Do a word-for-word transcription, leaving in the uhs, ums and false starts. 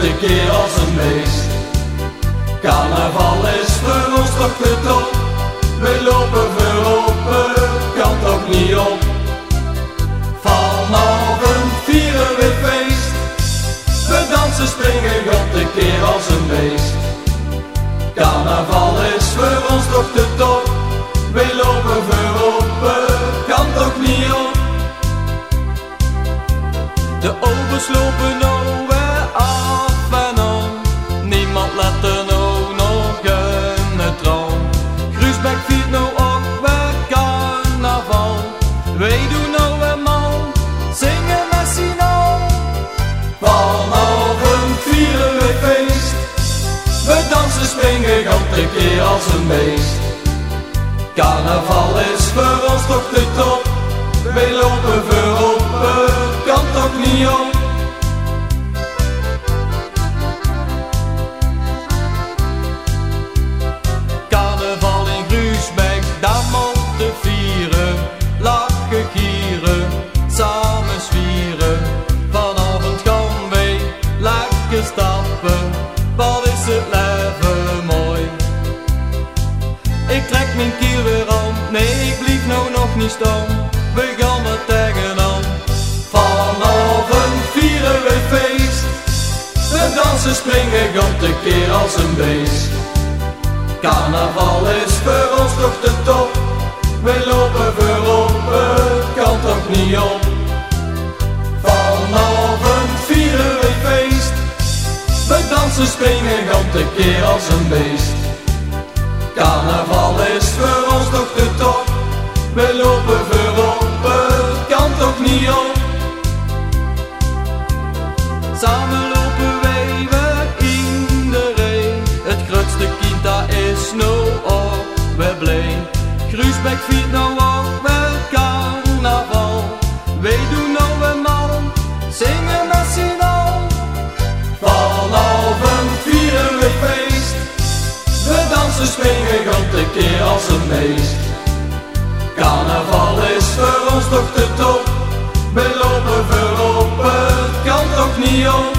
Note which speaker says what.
Speaker 1: een keer als een beest. Carnaval is voor ons toch te top. We lopen voorop, kan toch niet op. Vanavond vieren we feest. We dansen, springen, god een keer als een beest. Carnaval is voor ons toch te top. We lopen voorop, kan toch niet op. De obers lopen nou weer af en aan. Niemand let er nou nog in het raam. Gruusbeek viert nou ook weer carnaval. Wij doen nou weer mal, zingen met z'n allen. Vanavond vieren we feest. We dansen, springen, gaan een keer als een beest. Carnaval is voor ons toch de top. Wij lopen voorop, kan toch niet op. Carnaval in Gruusbeek, daar moeten vieren. Lachen, gieren, samen zwieren. Vanavond gaan wij lekker stappen. Wat is het leven mooi. Ik trek mijn kiel weer aan, nee ik blijf nou nog niet staan. We gaan er tegenaan. Vanavond vieren we feest. We dansen, springen, gaan een keer als een beest. Carnaval is voor ons toch de top. We lopen voorop, kan toch niet op. Vanavond vieren we feest. We dansen, springen, gaan een keer als een beest. Carnaval is voor ons toch de top. We lopen voorop, kan toch niet op. Samen lopen wij weer in de rij. Het grootste kind dat is nou op we blij. Gruusbeek viert nou ook weer carnaval. Wij doen nou weer mal, zingen met z'n allen. Vanavond vieren we feest. We dansen, springen, gaan een keer als een beest. Carnaval is voor ons toch de top. We lopen voorop, kan toch niet op.